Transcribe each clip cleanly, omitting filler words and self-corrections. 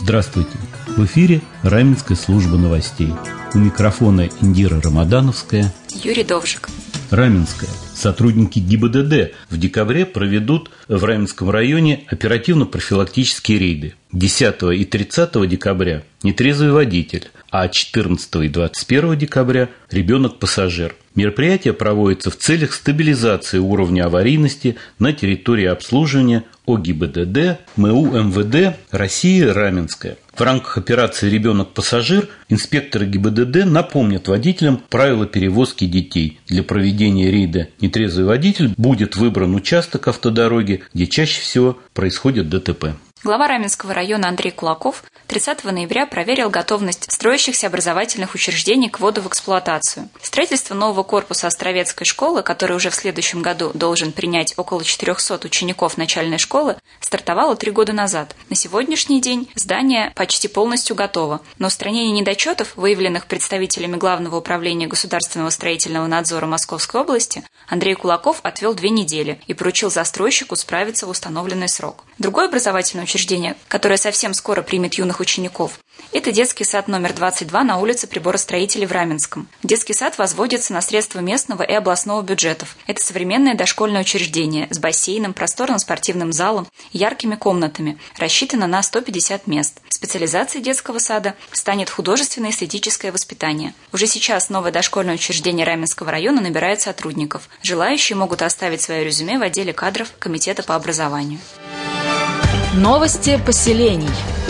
Здравствуйте! В эфире Раменская служба новостей. У микрофона Индира Рамадановская, Юрий Довжик. Раменская. Сотрудники ГИБДД в декабре проведут в Раменском районе оперативно-профилактические рейды. 10 и 30 декабря нетрезвый водитель, а 14 и 21 декабря ребенок-пассажир. Мероприятие проводится в целях стабилизации уровня аварийности на территории обслуживания ОГИБДД, МУ МВД России Раменская. В рамках операции «Ребенок-пассажир» инспекторы ГИБДД напомнят водителям правила перевозки детей. Для проведения рейда «Нетрезвый водитель» будет выбран участок автодороги, где чаще всего происходит ДТП. Глава Раменского района Андрей Кулаков 30 ноября проверил готовность строящихся образовательных учреждений к вводу в эксплуатацию. Строительство нового корпуса Островецкой школы, который уже в следующем году должен принять около 400 учеников начальной школы, стартовало 3 года назад. На сегодняшний день здание почти полностью готово. На устранение недочетов, выявленных представителями Главного управления государственного строительного надзора Московской области, Андрей Кулаков отвел 2 недели и поручил застройщику справиться в установленный срок. Другое образовательное учреждение, которое совсем скоро примет юных учеников, это детский сад номер 22 на улице Приборостроителей в Раменском. Детский сад возводится на средства местного и областного бюджетов. Это современное дошкольное учреждение с бассейном, просторным спортивным залом и яркими комнатами, рассчитано на 150 мест. Специализацией детского сада станет художественно-эстетическое воспитание. Уже сейчас новое дошкольное учреждение Раменского района набирает сотрудников. Желающие могут оставить свое резюме в отделе кадров Комитета по образованию. Новости поселений.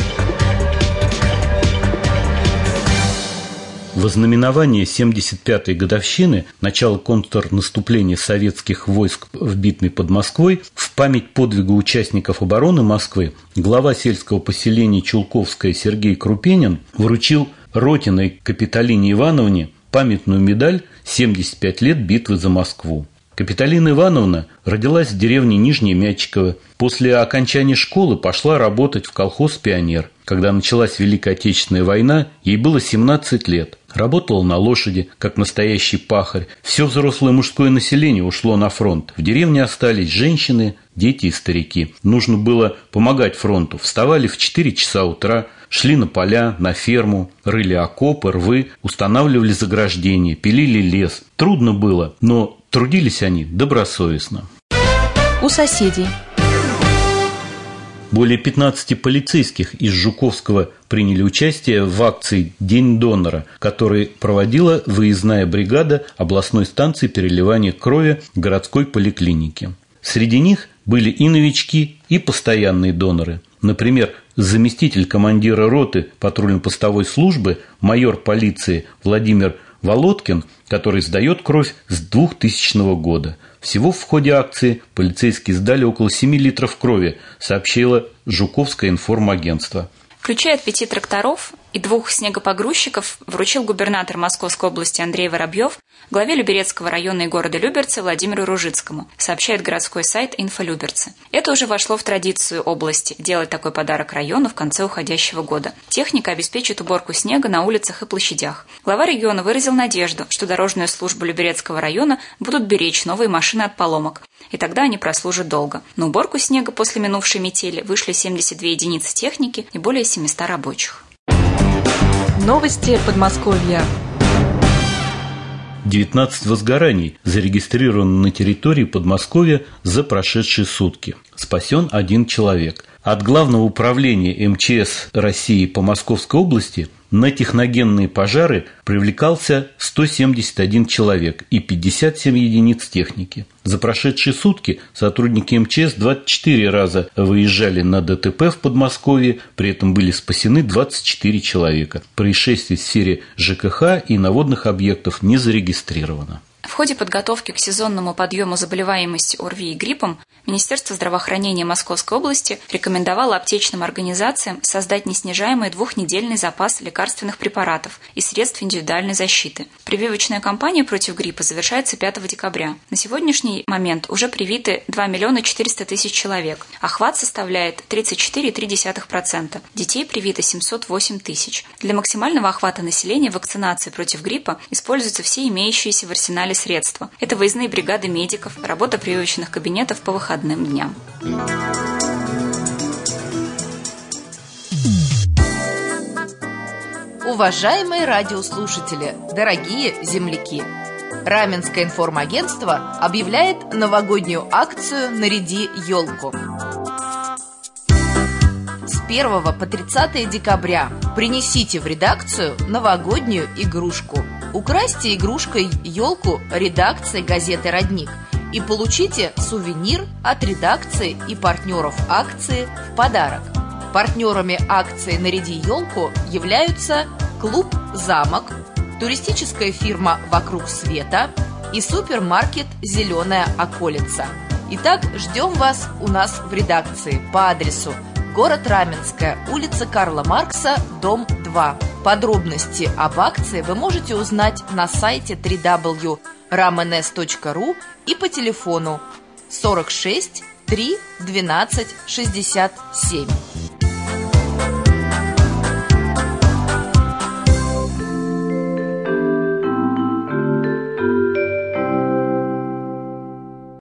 В ознаменование 75-й годовщины начала контрнаступления советских войск в битве под Москвой в память подвига участников обороны Москвы глава сельского поселения Чулковское Сергей Крупенин вручил Ротиной Капитолине Ивановне памятную медаль «75 лет битвы за Москву». Капитолина Ивановна родилась в деревне Нижнее Мячиково. После окончания школы пошла работать в колхоз «Пионер». Когда началась Великая Отечественная война, ей было 17 лет. Работала на лошади, как настоящий пахарь. Все взрослое мужское население ушло на фронт. В деревне остались женщины, дети и старики. Нужно было помогать фронту. Вставали в 4 часа утра, шли на поля, на ферму, рыли окопы, рвы, устанавливали заграждения, пилили лес. Трудно было, но трудились они добросовестно. У соседей. Более 15 полицейских из Жуковского приняли участие в акции «День донора», которую проводила выездная бригада областной станции переливания крови городской поликлиники. Среди них были и новички, и постоянные доноры. Например, заместитель командира роты патрульно-постовой службы, майор полиции Владимир Володкин, который сдает кровь с 2000 года. Всего в ходе акции полицейские сдали около 7 литров крови, сообщило Жуковское информагентство. Ключи от 5 тракторов и 2 снегопогрузчиков вручил губернатор Московской области Андрей Воробьев главе Люберецкого района и города Люберцы Владимиру Ружицкому, сообщает городской сайт «Инфолюберцы». Это уже вошло в традицию области – делать такой подарок району в конце уходящего года. Техника обеспечит уборку снега на улицах и площадях. Глава региона выразил надежду, что дорожную службу Люберецкого района будут беречь новые машины от поломок, и тогда они прослужат долго. На уборку снега после минувшей метели вышли 72 единицы техники и более 700 рабочих. Новости Подмосковья. 19 возгораний зарегистрировано на территории Подмосковья за прошедшие сутки. Спасен 1 человек. От Главного управления МЧС России по Московской области на техногенные пожары привлекался 171 человек и 57 единиц техники. За прошедшие сутки сотрудники МЧС 24 раза выезжали на ДТП в Подмосковье, при этом были спасены 24 человека. Происшествий в сфере ЖКХ и на водных объектах не зарегистрировано. В ходе подготовки к сезонному подъему заболеваемости ОРВИ и гриппом Министерство здравоохранения Московской области рекомендовало аптечным организациям создать неснижаемый 2-недельный запас лекарственных препаратов и средств индивидуальной защиты. Прививочная кампания против гриппа завершается 5 декабря. На сегодняшний момент уже привиты 2 400 000 человек. Охват составляет 34,3%. Детей привито 708 000. Для максимального охвата населения вакцинации против гриппа используются все имеющиеся в арсенале средства. Это выездные бригады медиков, работа прививочных кабинетов по выходным дням. Уважаемые радиослушатели, дорогие земляки! Раменское информагентство объявляет новогоднюю акцию «Наряди елку». С 1 по 30 декабря принесите в редакцию новогоднюю игрушку. Украсьте игрушкой елку редакции газеты «Родник» и получите сувенир от редакции и партнеров акции в подарок. Партнерами акции «Наряди елку» являются клуб «Замок», туристическая фирма «Вокруг света» и супермаркет «Зеленая околица». Итак, ждем вас у нас в редакции по адресу город Раменское, улица Карла Маркса, дом 2. Подробности об акции вы можете узнать на сайте www.ramenes.ru и по телефону 46 3 12 67.